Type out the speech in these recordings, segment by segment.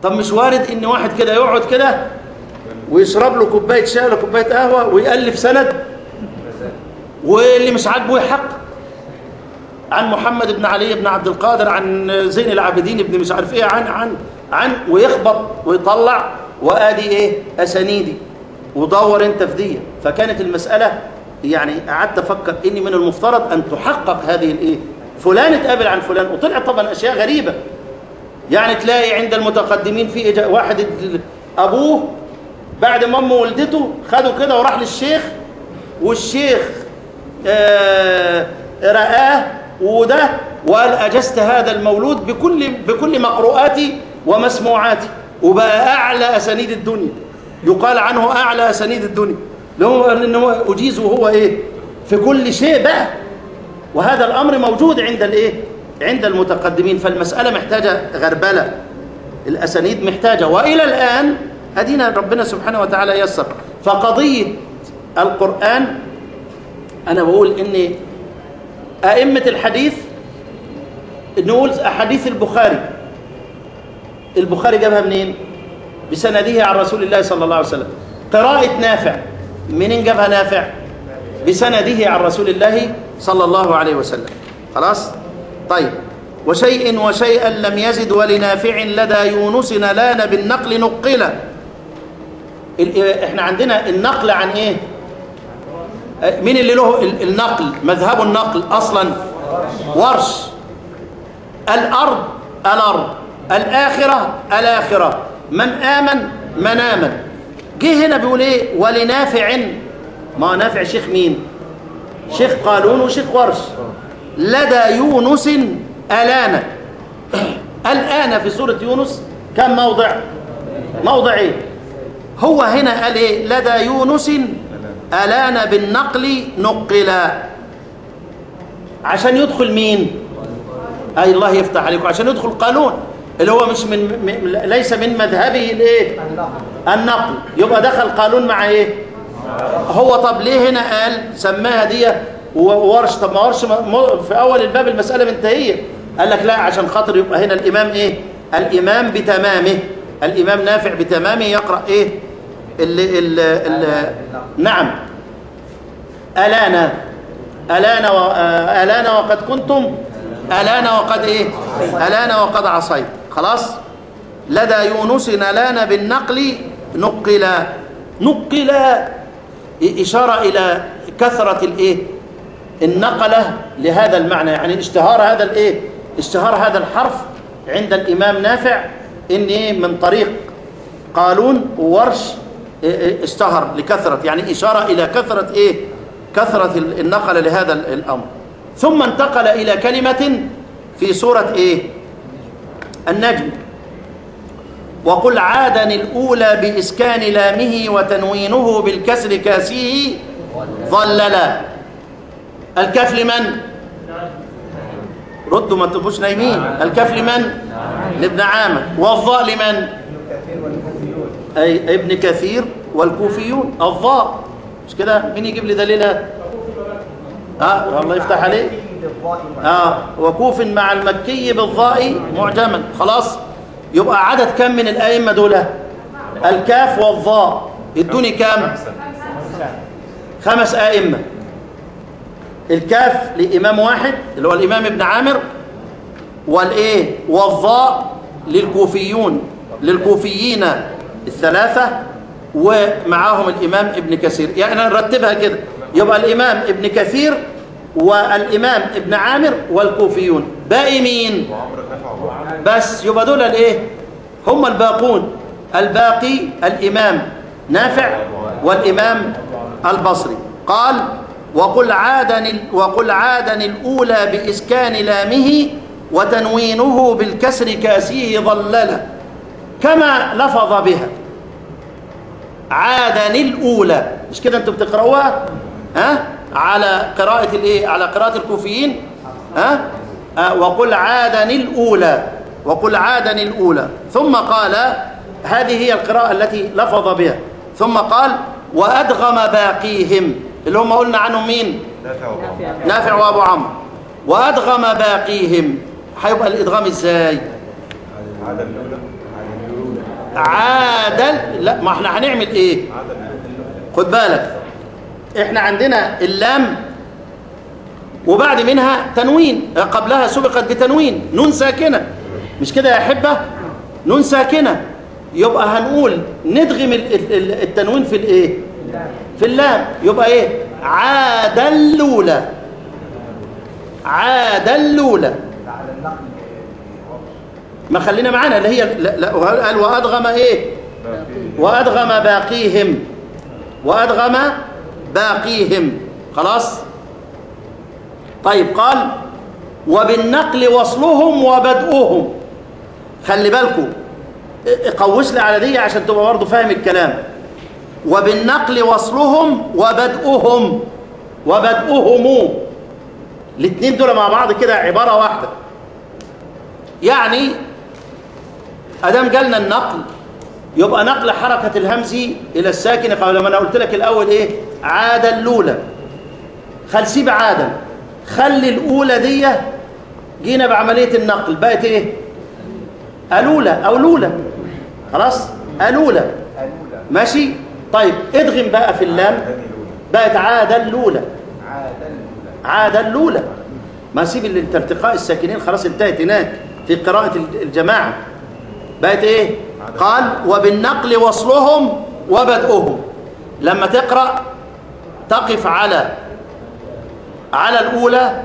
طب مش وارد ان واحد كده يقعد كده ويشرب له كوبايه شاي ولا كوبايه قهوه ويألف سند واللي مش عاجبه يحقق عن محمد بن علي بن عبد القادر، عن زين العابدين بن مش عارف ايه، عن ويخبط ويطلع وادي ايه اسانيدي ودور انت في دي. فكانت المساله يعني قعدت افكر اني من المفترض ان تحقق هذه الايه، فلان اتقابل عن فلان، وطلعت طبعا اشياء غريبه. يعني تلاقي عند المتقدمين في واحد ابوه بعد ما امه ولدته خده كده وراح للشيخ، والشيخ رآه وده وقال أجزت هذا المولود بكل مقروءاتي ومسموعاتي، وبقى أعلى أسانيد الدنيا، يقال عنه أعلى أسانيد الدنيا، لأنه أجيز وهو إيه في كل شيء بقى. وهذا الأمر موجود عند الإيه عند المتقدمين. فالمسألة محتاجة غربلة، الأسانيد محتاجة، وإلى الآن أدينا ربنا سبحانه وتعالى يسر. فقضية القرآن أنا بقول إن أئمة الحديث نقول أحاديث البخاري جابها منين؟ بسنده عن رسول الله صلى الله عليه وسلم. قراءة نافع منين جابها نافع؟ بسنده عن رسول الله صلى الله عليه وسلم. خلاص؟ طيب، وشيئا لم يزد ولنافع لدى يونس نلان بالنقل نقلا. احنا عندنا النقل عن ايه؟ مين اللي له النقل؟ مذهب النقل اصلا ورش. الارض الاخره من امن. جه هنا بيقول ايه؟ ولنافع، ما نافع شيخ مين؟ شيخ قالون وشيخ ورش. لدى يونس الان. الان في سوره يونس كم موضع ايه؟ هو هنا قال ايه؟ لدى يونس الان بالنقل نقلا، عشان يدخل مين؟ اي الله يفتح عليكم، عشان يدخل قالون اللي هو مش ليس من مذهبه الايه؟ النقل. يبقى دخل قالون مع ايه؟ هو طب ليه هنا قال سماها دي وورش؟ طب ما ورش في اول الباب المساله منتهيه. قال لك لا، عشان خاطر يبقى هنا الامام ايه؟ الامام بتمامه، الامام نافع بتمامه يقرا ايه؟ نعم. الان وقد كنتم، الان وقد ايه؟ الان وقد عصيت. خلاص. لدى يونس نلان بالنقل نقلا إشارة إلى كثرة الإيه؟ النقلة لهذا المعنى، يعني اشتهار هذا الحرف عند الإمام نافع إن إيه؟ من طريق قالون وورش اشتهر لكثرة، يعني إشارة إلى كثرة إيه؟ كثرة النقلة لهذا الأمر. ثم انتقل إلى كلمة في سورة إيه؟ النجم. وقل عادا الأولى بإسكان لامه وتنوينه بالكسر كاسيه ظللا. الكاف لمن؟ ردوا ما تبقوش نايمين. الكاف لمن؟ لابن عامر. والظاء لمن؟ أي ابن كثير والكوفيون. الظاء مش كده؟ مين يجيب لي دليلها؟ الله يفتح عليك. وكوف مع المكي بالظاء معجما. خلاص. يبقى عدد كم من الأئمة دول؟ الكاف والظاء يدوني كم؟ 5 أئمة. الكاف لإمام واحد اللي هو الإمام ابن عامر، والإيه؟ والظاء للكوفيين 3، ومعاهم الإمام ابن كثير. يعني نرتبها كده، يبقى الإمام ابن كثير والإمام ابن عامر والكوفيون. باقي مين؟ بس يبقى دول الايه؟ هم الباقون. الباقي الإمام نافع والإمام البصري. قال وقل عادا الأولى بإسكان لامه وتنوينه بالكسر كاسيه ظللا، كما لفظ بها. عادا الأولى، مش كده انتوا بتقرأوها؟ على قراءة الايه؟ على قراءة الكوفيين. وقل عادا الأولى. ثم قال هذه هي القراءة التي لفظ بها. ثم قال وأدغم باقيهم، اللي هم قلنا عنهم مين؟ نافع وأبو عمرو. وأدغم باقيهم، هيبقى الإدغام إزاي؟ عادل. لا، ما احنا هنعمل ايه؟ خد بالك، احنا عندنا اللام وبعد منها تنوين، قبلها سبقت بتنوين نون ساكنة، مش كده يا أحبة؟ نون ساكنة، يبقى هنقول ندغم التنوين في الايه؟ في اللام، يبقى ايه؟ عادلولة. عادلولة. ما خلينا معانا اللي هي قال وأدغم ايه؟ وأدغم باقيهم. وأدغم باقيهم. خلاص؟ طيب، قال وبالنقل وصلهم وبدؤهم. خلي بالكم، قوس لي على دي عشان تبقى برضه فاهم الكلام. وبالنقل وصلهم وبدؤهم. وبدؤهم، الاثنين دول مع بعض كده عبارة واحدة. يعني ادام جالنا النقل يبقى نقل حركة الهمز الى الساكن. قبل ما انا قلت لك الاول ايه؟ عاد الاولى. سيب عادا، خلي الاولى دي جينا بعملية النقل بقت ايه؟ الأولى أو لولى. خلاص؟ الأولى. ماشي؟ طيب ادغم بقى في اللام بقت عاد الأولى. عاد الأولى. ما سيب الارتقاء الساكنين، خلاص انتهت هناك في قراءة الجماعة. بقت ايه؟ قال وبالنقل وصلهم وبدؤهم. لما تقرأ تقف على الأولى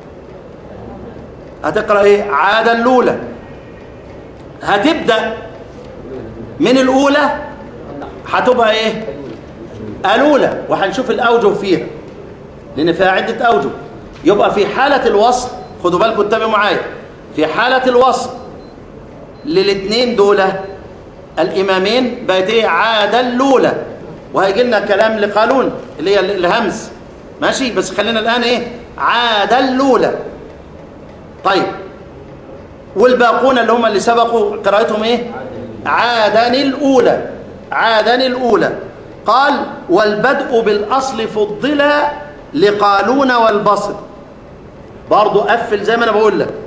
هتقرأ ايه؟ عاد الأولى. هتبدأ من الأولى هتبقى ايه؟ الأولى. وهنشوف الأوجه فيها لأن فيها عدة أوجه. يبقى في حالة الوصل، خدوا بالكم اتبعوا معايا، في حالة الوصل للاثنين دول الإمامين بقت ايه؟ عاد الأولى. وهيجي لنا كلام لقالون اللي هي الهمز. ماشي؟ بس خلينا الآن ايه؟ عاد الأولى. طيب، والباقون اللي هم اللي سبقوا قراءتهم ايه؟ عادن الأولى. عادن الأولى. قال والبدء بالأصل فضل لقالون والبصر. برضو قفل زي ما انا بقول لك.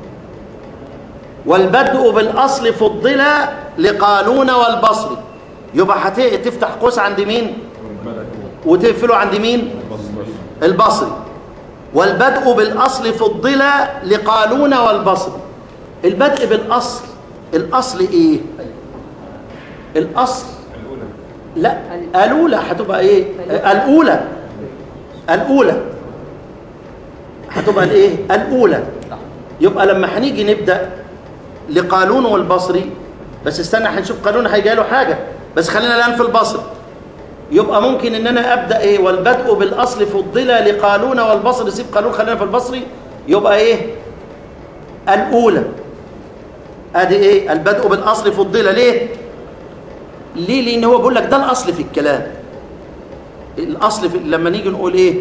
والبدء بالأصل فضل لقالون والبصر. يبقى هتفتح قوس عند مين وتقفله عند مين؟ البصري. والبدء بالأصل فضل لقالون والبصر. البدء بالأصل، الأصل إيه؟ الأصل لا، الأولى هتبقى إيه؟ الأولى. الأولى هتبقى الإيه؟ الأولى. يبقى لما هنيجي نبدأ لقالون والبصري، بس استنى هنشوف قالون هيجي له حاجة، بس خلينا الآن في البصري. يبقى ممكن إن أنا أبدأ إيه؟ والبدء بالأصل فضل لقالون والبصري. سيب قالون خلينا في البصري. يبقى إيه؟ الأولى. ادي ايه؟ البدء بالاصل فضل. ليه؟ لان هو بيقول لك ده الاصل في الكلام. الاصل في لما نيجي نقول ايه؟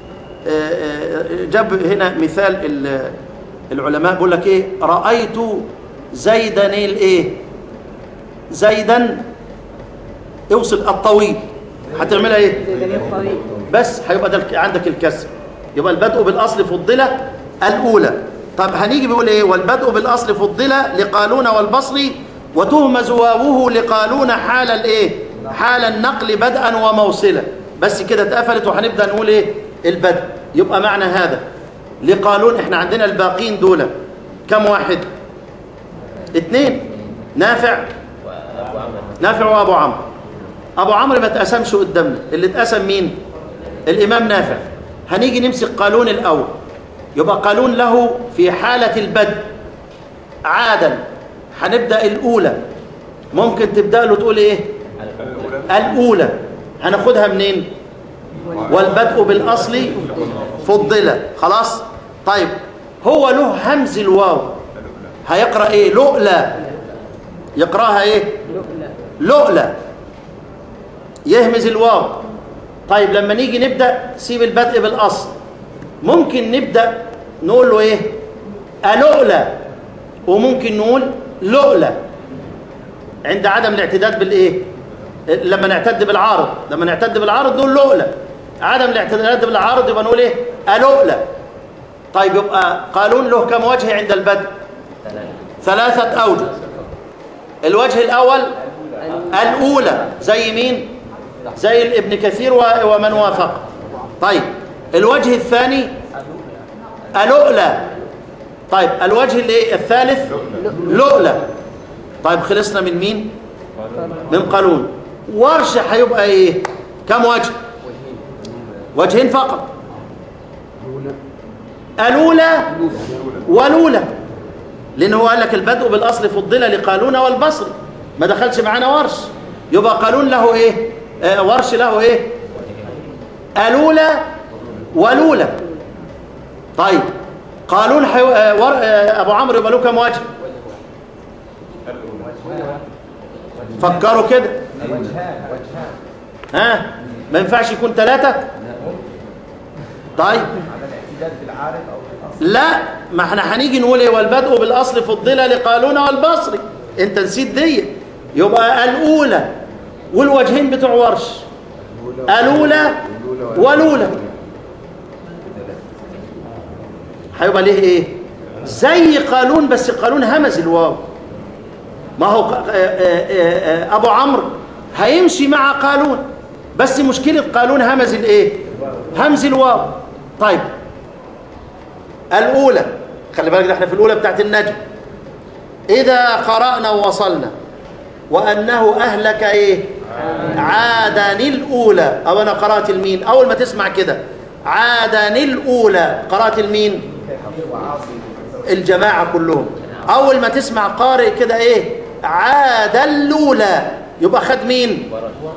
جاب هنا مثال العلماء بيقول لك ايه؟ رايت زيدا الايه؟ زيدا اوصل الطويل، هتعملها ايه؟ بس هيبقى ده عندك الكسر. يبقى البدء بالاصل فضل الاولى. طب هنيجي بيقول ايه؟ والبدء بالاصل فضل لقالون والبصري وتهمز واوه لقالون حال الايه؟ حال النقل بدءا وموصلا. بس كده اتقفلت وهنبدا نقول ايه؟ البدء. يبقى معنى هذا لقالون احنا عندنا الباقين دول كم واحد؟ اثنين. نافع وابو عمرو. ابو عمرو ما اتقسمش قدامنا، اللي اتقسم مين؟ الامام نافع. هنيجي نمسك قالون الاول. يبقى قالون له في حالة البدء عادا هنبدأ الأولى. ممكن تبدأ له تقول إيه؟ الأولى. هناخدها منين؟ والبدء بالأصل فضل. خلاص؟ طيب، هو له همز الواو، هيقرأ إيه؟ لؤلى. يقرأها إيه؟ لؤلى. يهمز الواو. طيب، لما نيجي نبدأ سيب البدء بالأصل. ممكن نبدأ نقول له ايه؟ ألؤلى. وممكن نقول لؤلى عند عدم الاعتداد بالايه؟ لما نعتد بالعارض. لما نعتد بالعارض نقول لؤلى. عدم الاعتداد بالعارض يبقى نقول ايه؟ ألؤلى. طيب، يبقى قالون له كم وجه عند البدء؟ 3 أوجه. الوجه الأول الأولى زي مين؟ زي ابن كثير ومن وافق. طيب الوجه الثاني الأولى. طيب الوجه الثالث لؤلة. طيب خلصنا من مين؟ من قالون. ورش هيبقى ايه؟ كم وجه؟ وجهين فقط، الأولى والأولى، لأنه قال لك البدء بالأصل فضل لقالون والبصري، ما دخلش معانا ورش، يبقى قالون له ايه؟ ورش له ايه؟ الأولى والأولى. طيب قالون أبو عمرو يبقى له كم وجه؟ فكروا كده. ها ما ينفعش يكون ثلاثة؟ طيب لا، ما احنا هنيجي نقول ايه؟ والبدء بالاصل فضل لقالون والبصري، انت نسيت دي. يبقى الاولى والوجهين بتوع ورش، الاولى والاولى، هيبقى ليه ايه؟ زي قالون، بس قالون همز الواو. ما هو ابو عمرو هيمشي مع قالون، بس مشكلة قالون همز الايه؟ همز الواو. طيب الأولى، خلي بالك ده احنا في الأولى بتاعت النجم. إذا قرأنا ووصلنا وأنه أهلك إيه؟ عادن الأولى. أو أنا قرأت المين؟ أول ما تسمع كده عادن الأولى قرأت المين؟ الجماعة كلهم. أول ما تسمع قارئ كده إيه؟ عاد الأولى، يبقى خد مين؟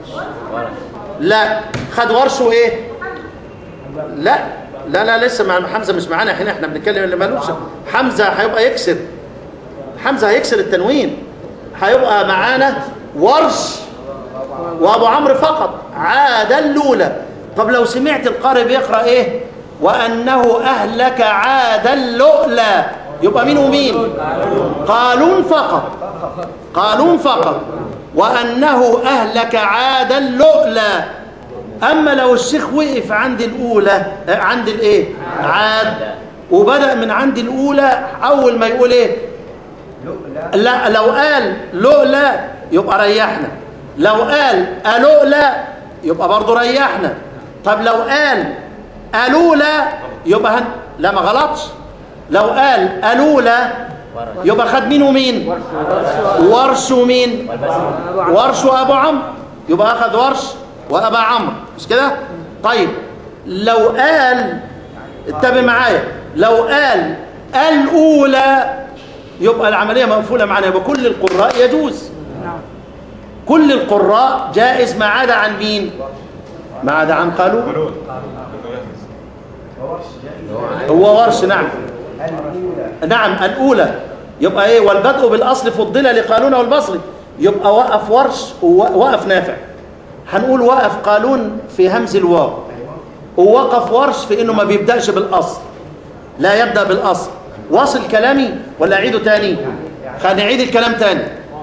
لا، خد ورشه إيه؟ لا لا لا، لسه مع حمزة مش معانا هنا، احنا بنتكلم اللي مالوش. حمزة هيبقى يكسر، حمزة هيكسر التنوين، هيبقى معانا ورش وابو عمرو فقط. عاد الأولى. طب لو سمعت القارئ بيقرأ ايه؟ وأنه أهلك عاد اللؤلى، يبقى مين ومين؟ قالون فقط، قالون فقط. وأنه أهلك عاد اللؤلى. أما لو الشيخ وقف عند الأولى، عند الإيه؟ عاد، وبدأ من عند الأولى، أول ما يقول إيه؟ لا، لو قال لؤلى يبقى ريحنا، لو قال ألؤلى يبقى برضه ريحنا. طب لو قال ألولى يبقى لا، ما غلطش. لو قال ألولى يبقى خد مين ومين؟ ورش ومين؟ ورش وأبو عمرو، يبقى أخذ ورش وأبا عمرو، مش كده؟ طيب لو قال، اتبع معايا، لو قال الأولى يبقى العملية مقفولة معنا، يبقى كل القراء يجوز، كل القراء جائز ما عدا عن مين؟ ما عدا عن قالون. هو ورش، نعم نعم الأولى. يبقى ايه؟ والبدء بالأصل فضل لقالون والبصري، يبقى وقف ورش ووقف نافع. هنقول وقف قالون في همز الواو، ووقف ورش في انه ما بيبدأش بالأصل، لا يبدأ بالأصل. واصل كلامي ولا أعيده تاني؟ خلينا نعيد الكلام تاني.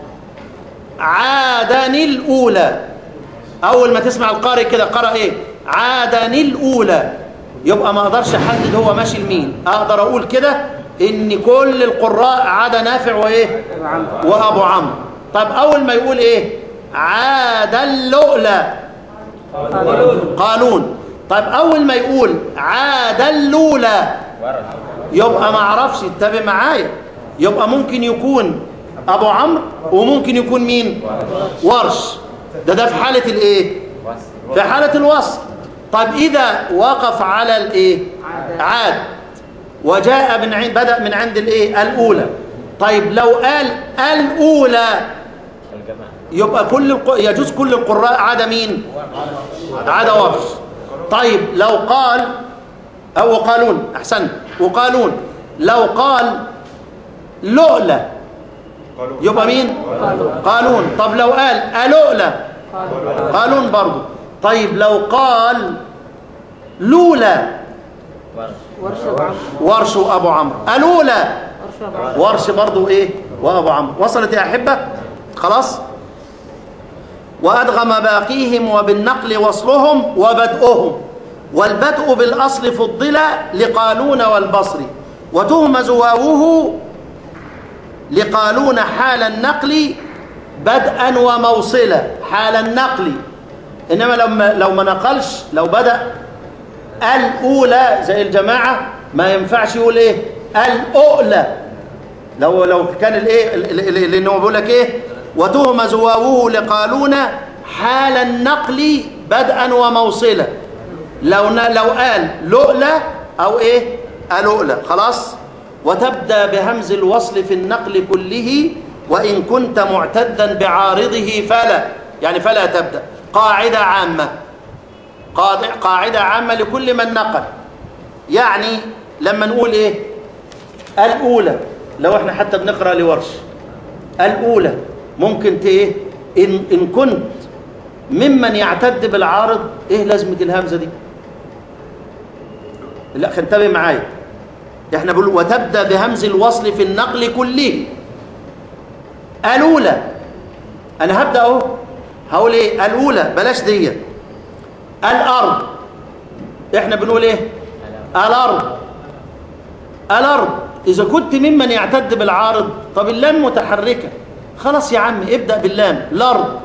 عادن الأولى، أول ما تسمع القارئ كده قرأ إيه؟ عادن الأولى، يبقى ما أقدرش أحدد هو ماشي لمين. أقدر أقول كده إن كل القراء عدا نافع وإيه؟ وأبو عمرو. طب أول ما يقول إيه؟ عاد اللؤلى قالون. طيب أول ما يقول عاد اللولى يبقى ما أعرفش، اتبع معايا، يبقى ممكن يكون أبو عمرو وممكن يكون مين؟ ورش. ده في حالة الإيه؟ في حالة الوصل. طيب إذا وقف على الإيه؟ عاد وجاء من عند، بدأ من عند الإيه؟ الأولى. طيب لو قال الأولى يبقى يجوز كل القراء عدا مين؟ عدا ورش. طيب لو قال، أو قالون، أحسن، وقالون لو قال لؤلى يبقى مين؟ قالون. طب لو قال ألؤلى قالون برضو. طيب لو قال لولا ورش وأبو عمرو، ألولى ورش برضو إيه؟ وأبو عمرو. وصلت يا أحبة؟ خلاص. وأدغم باقيهم وبالنقل وصلهم وبدؤهم، والبدء بالأصل فضل لقالون والبصري، وتهمز واوه لقالون حال النقل بدءا وموصلا حال النقل. إنما لو ما نقلش، لو بدأ الأولى زي الجماعة ما ينفعش يقول إيه الأولى. لو كان الإيه اللي هو بيقول لك إيه وتهم زواوه لقالون حال النقل بدءا وموصلا. لو قال لؤلة أو إيه الأولى خلاص. وتبدأ بهمز الوصل في النقل كله وإن كنت معتدا بعارضه فلا، يعني فلا تبدأ. قاعدة عامة، قاعدة عامة لكل من نقل. يعني لما نقول إيه الأولى، لو احنا حتى بنقرأ لورش الأولى ممكن إيه إن كنت ممن يعتد بالعارض، إيه لازمة الهمزة دي؟ لا انتبه معايا، احنا بنقول وتبدأ بهمز الوصل في النقل كله. الأولى أنا هبدأ أهو، هقول إيه الأولى بلاش دي. الأرض احنا بنقول إيه الأرض. الأرض إذا كنت ممن يعتد بالعارض، طب اللام متحركة خلاص يا عم ابدأ باللام الأرض.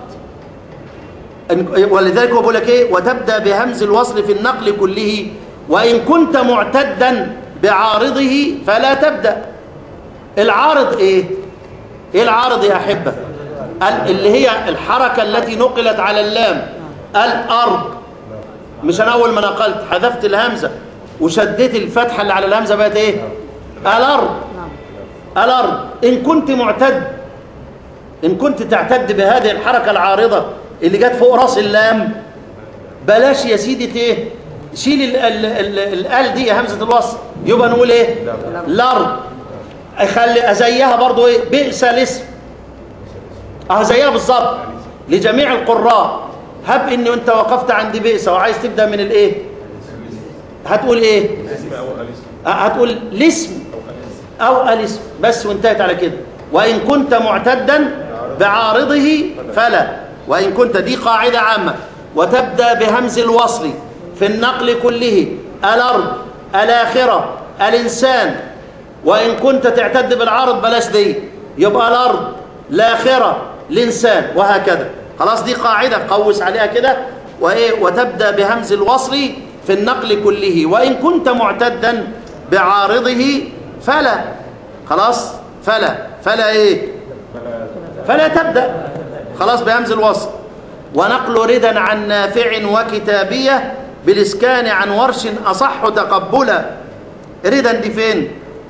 ولذلك هو بيقول لك إيه وتبدأ بهمز الوصل في النقل كله وإن كنت معتدا بعارضه فلا تبدأ. العارض إيه العارض يا أحبة؟ اللي هي الحركة التي نقلت على اللام. الأرض، مش أنا أول ما نقلت حذفت الهمزة وشديت الفتحة اللي على الهمزة بقت إيه الأرض. الأرض إن كنت معتد، إن كنت تعتد بهذه الحركة العارضة اللي جت فوق راس اللام، بلاش يا سيدي إيه شيل الال دي همزة الوصل، يبقى نقول إيه الأرض. أخلي أزيها برضو إيه بئس الاسم، زيها بالظبط لجميع القراء. هب إن أنت وقفت عند بئس وعايز تبدأ من الإيه هتقول إيه هتقول الاسم أو الاسم بس وانتهت على كده. وإن كنت معتدا بعارضه فلا. وإن كنت، دي قاعدة عامة. وتبدأ بهمز الوصل في النقل كله. الأرض، الآخرة، الإنسان. وإن كنت تعتد بالعارض بلاش دي، يبقى الأرض، الآخرة، الإنسان، وهكذا. خلاص دي قاعدة قوس عليها كده. وإيه وتبدأ بهمز الوصل في النقل كله وإن كنت معتدا بعارضه فلا. خلاص فلا إيه فلا تبدأ خلاص بهمز الوصل. ونقل ردا عن نافع وكتابية بالإسكان عن ورش أصح تقبلا. ردا دي فين؟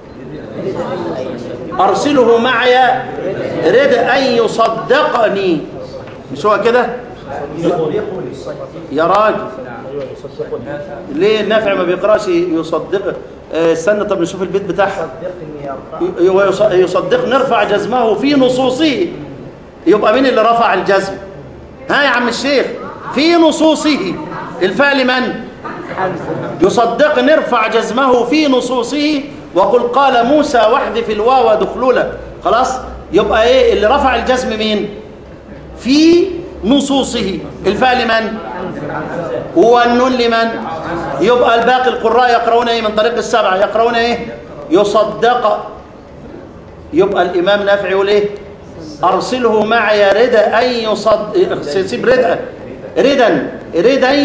أرسله معي رد أن يصدقني، مش هو كده؟ يا راجل ليه النافع ما بيقراش يصدق؟ استنى طب نشوف البيت بتاعها. يصدق نرفع جزمه في نصوصه. يبقى مين اللي رفع الجزم؟ ها يا عم الشيخ في نصوصه. الفعل من؟ يصدق نرفع جزمه في نصوصه. وقل قال موسى واحذف الواو دخلولا. خلاص يبقى ايه اللي رفع الجزم مين؟ في نصوصه. الفعل من؟ والنون لمن؟ يبقى الباقي القراء يقرؤون ايه من طريق السبعة؟ يقرؤون ايه؟ يصدق. يبقى الامام نافع يقول ايه؟ ارسله معي ردا ان يصدق. سيب ردا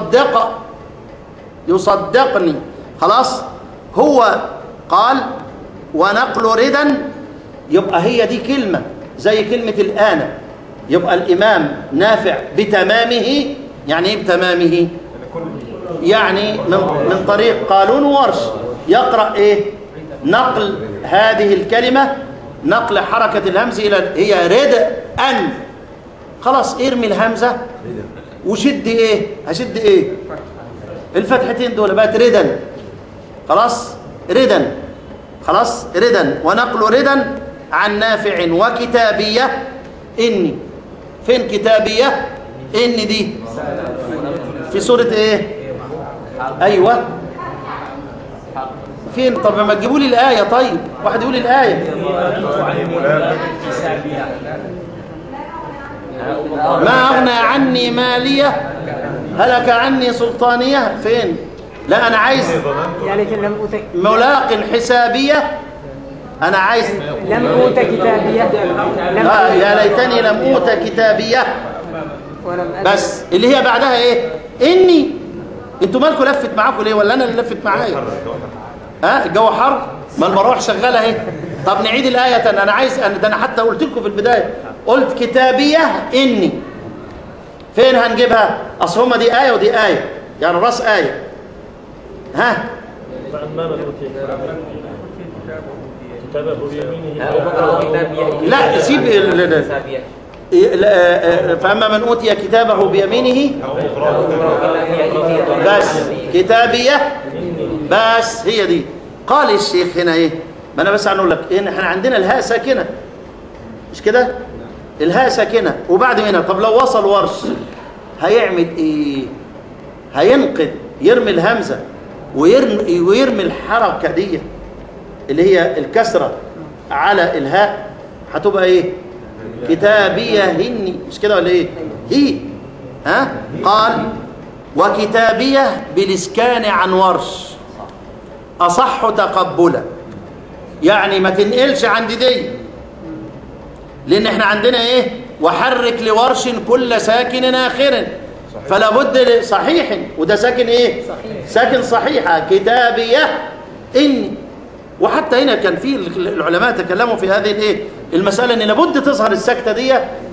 يصدقني. خلاص هو قال ونقل ردا، يبقى هي دي كلمة زي كلمة الآن. يبقى الإمام نافع بتمامه. يعني إيه بتمامه؟ يعني من طريق قالون وورش يقرأ إيه؟ نقل هذه الكلمة، نقل حركة الهمز إلى هي رد أن. خلاص ارمي الهمزة وشد إيه؟ هشد إيه؟ الفتحتين دول بقت ردا. خلاص ردا. خلاص ردا. ونقل ردا عن نافع وكتابية. إني فين كتابية؟ إن دي في سورة إيه؟ أيوة فين؟ طب ما تجيبوا لي الآية. طيب واحد يقول لي الآية. ما أغنى عني مالية هلك عني سلطانية. فين؟ لا أنا عايز ملاق حسابية. أنا عايز لم أوت كتابية. يا ليتني لم أوت كتابية. بس اللي هي بعدها إيه؟ إني. أنتوا مالكم لفت معاكم ليه ولا أنا اللي لفت معايا؟ الجو حر؟ ما المراوح شغالة أهي. طب نعيد الآية. أنا عايز ده أنا حتى قلت لكم في البداية، قلت كتابية إني. فين هنجيبها؟ أصل هما دي آية ودي آية، يعني راس آية. ها؟ لا سيب فأما من أوتي كتابه بيمينه بس كتابية بس هي دي. قال الشيخ هنا ايه؟ ما انا بس هنقول لك إيه، احنا عندنا الهاء ساكنة مش كده؟ الهاء ساكنة وبعد هنا. طب لو وصل ورش هيعمل ايه؟ هينقذ يرمي الهمزة ويرمي الحركة دي اللي هي الكسرة على الهاء، هتبقى ايه؟ كتابية هني، مش كده ولا ايه؟ هي قال وكتابية بالإسكان عن ورش أصح تقبلا. يعني ما تنقلش عند دي، لأن احنا عندنا ايه؟ وحرك لورش كل ساكن آخر، فلا بد صحيح، وده ساكن ايه؟ ساكن صحيحة كتابية إني. وحتى هنا كان في العلماء تكلموا في هذه الايه المسألة، ان لابد تظهر السكتة دي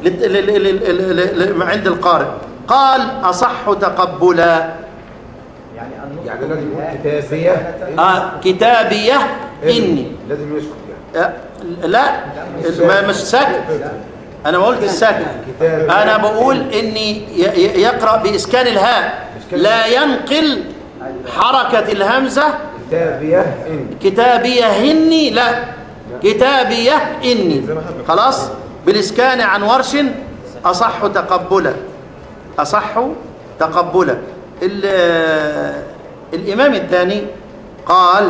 عند القارئ. قال أصح تقبلا، يعني لازم كتابية كتابية إني، لازم يسكت يعني. لا مش ساكت، أنا ما قلت الساكت، أنا بقول إني يقرأ بإسكان الهاء، لا ينقل حركة الهمزة. كتابية إني، كتابية هني، لا كتابية إني. خلاص بالإسكان عن ورش أصح تقبلا، أصح تقبلا. الإمام الثاني قال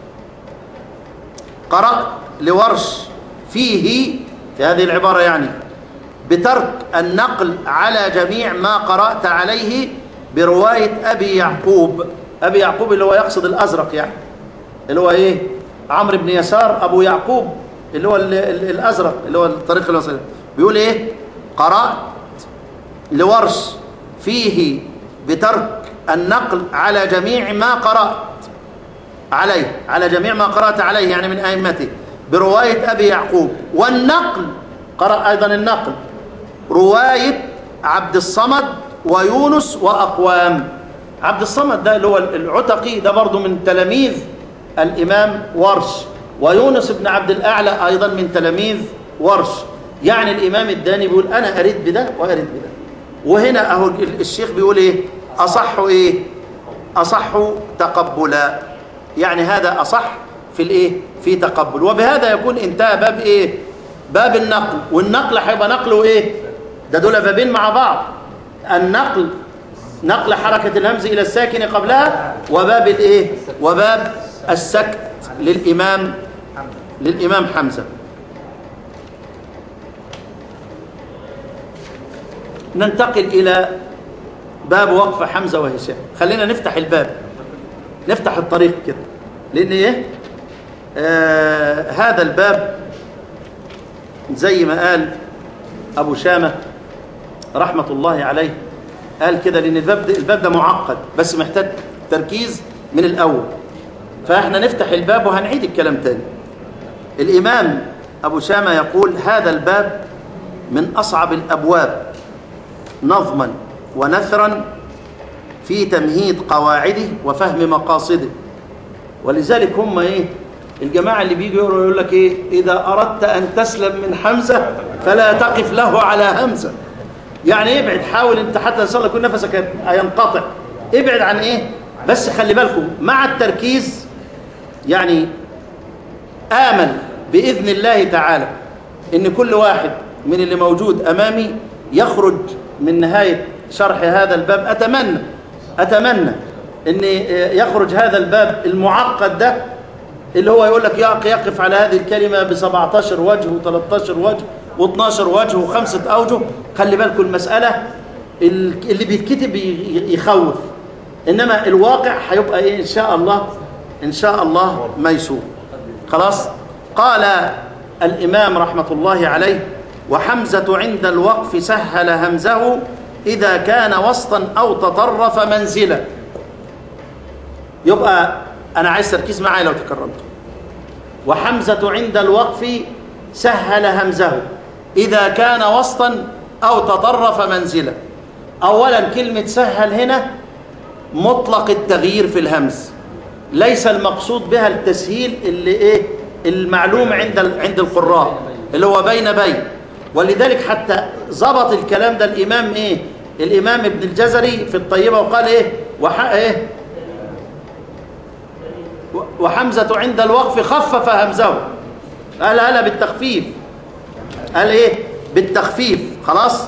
قرأت لورش فيه في هذه العبارة يعني بترك النقل على جميع ما قرأت عليه برواية أبي يعقوب. أبي يعقوب اللي هو يقصد الأزرق، يعني اللي هو إيه؟ عمرو بن يسار أبو يعقوب اللي هو الأزرق اللي هو الطريق الوصل. بيقول إيه؟ قرأت لورش فيه بترك النقل على جميع ما قرأت عليه، على جميع ما قرأت عليه يعني من أئمته برواية أبي يعقوب. والنقل قرأ أيضا النقل رواية عبد الصمد ويونس وأقوام. عبد الصمد ده اللي هو العتقي، ده برضو من تلاميذ الإمام ورش، ويونس بن عبد الأعلى أيضا من تلاميذ ورش. يعني الإمام الداني بيقول أنا أريد بده وأريد بده. وهنا أهو الشيخ بيقول إيه؟ أصح إيه؟ أصح تقبلا، يعني هذا أصح في الإيه؟ في تقبل. وبهذا يكون انتهى باب إيه؟ باب النقل. والنقل هيبقى نقله إيه؟ ده دول بابين مع بعض، النقل نقل حركة الهمز إلى الساكن قبلها، وباب الإيه؟ وباب السكت للإمام حمزة. ننتقل إلى باب وقف حمزة وهشام. خلينا نفتح الباب، نفتح الطريق كده، لأن إيه؟ هذا الباب زي ما قال أبو شامة رحمة الله عليه، قال كده لأن الباب ده معقد بس محتاج تركيز من الأول. فإحنا نفتح الباب وهنعيد الكلام تاني. الإمام أبو شامة يقول هذا الباب من أصعب الأبواب نظما ونثرا في تمهيد قواعده وفهم مقاصده. ولذلك هم إيه؟ الجماعة اللي بيجوا يقول لك إيه؟ إذا أردت أن تسلم من حمزة فلا تقف له على همزة. يعني ابعد، حاول انت حتى ان شاء الله يكون نفسك هينقطع، ابعد عن ايه. بس خلي بالكم مع التركيز، يعني آمل بإذن الله تعالى ان كل واحد من اللي موجود امامي يخرج من نهاية شرح هذا الباب. اتمنى ان يخرج هذا الباب المعقد ده اللي هو يقول لك يقف على هذه الكلمة ب17 وجه و13 وجه و12 وجه و5 أوجه. خلي بالكم المسألة اللي بيتكتب يخوف، إنما الواقع هيبقى إيه؟ إن شاء الله ميسور. خلاص. قال الإمام رحمة الله عليه: وحمزة عند الوقف سهل همزه إذا كان وسطا أو تطرف منزلا. يبقى أنا عايز تركيز معايا لو تكرمت. وحمزة عند الوقف سهل همزه إذا كان وسطا أو تطرف منزلا. أولا كلمة سهل هنا مطلق التغيير في الهمز، ليس المقصود بها التسهيل اللي المعلوم عند القراء اللي هو بين. ولذلك حتى ضبط الكلام ده الإمام ابن الجزري في الطيبة وقال وحمزة عند الوقف خفف همزه. قال بالتخفيف، قال بالتخفيف. خلاص.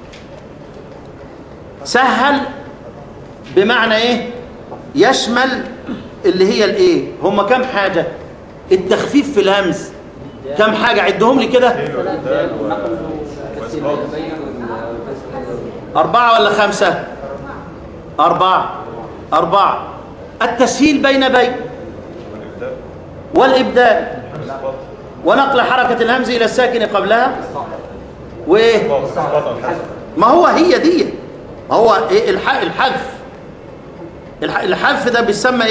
سهل بمعنى يشمل اللي هي هم كم حاجة؟ التخفيف في الهمز كم حاجة؟ عدهم لي كده. 4 ولا 5؟ 4. التسهيل بين والإبدال ونقل حركة الهمز إلى الساكن قبلها ما هو هي دي. ما هو الحذف ده بيسمى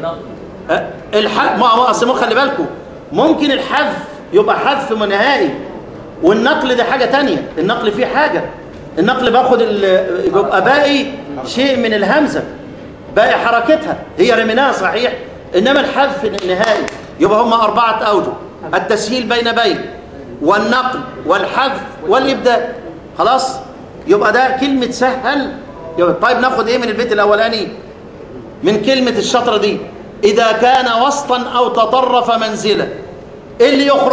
ما هو خلي بالكم، ممكن الحذف يبقى حذف نهائي، والنقل ده حاجة تانية. النقل فيه حاجة، النقل باخد يبقى باقي شيء من الهمزة، باقي حركتها، هي رميناها صحيح، إنما الحذف النهائي. يبقى هم 4 أوجه: التسهيل بين والنقل والحذف والإبدال. خلاص. يبقى ده كلمة سهل. طيب ناخد من البيت الأولاني من كلمة الشطرة دي؟ إذا كان وسطا أو تطرف منزلا. إيه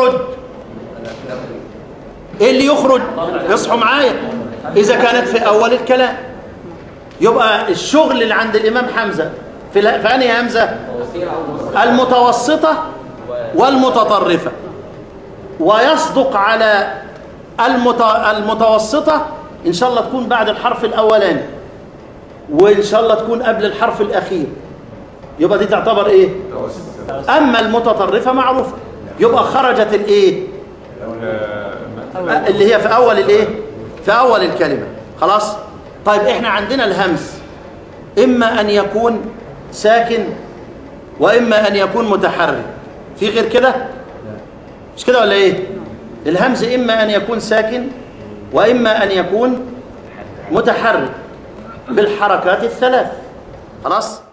اللي يخرج؟ يصحوا معايا. إذا كانت في أول الكلام يبقى الشغل اللي عند الإمام حمزة في أنهي همزة؟ المتوسطة والمتطرفة. ويصدق على المتوسطة إن شاء الله تكون بعد الحرف الأولاني، وإن شاء الله تكون قبل الحرف الأخير، يبقى دي تعتبر أما المتطرفة معروفة، يبقى خرجت اللي هي في أول في أول الكلمة. خلاص. طيب إحنا عندنا الهمز إما أن يكون ساكن وإما أن يكون متحرك. في غير كده؟ مش كده ولا الهمز إما أن يكون ساكن وإما أن يكون متحرك بالحركات الثلاث. خلاص.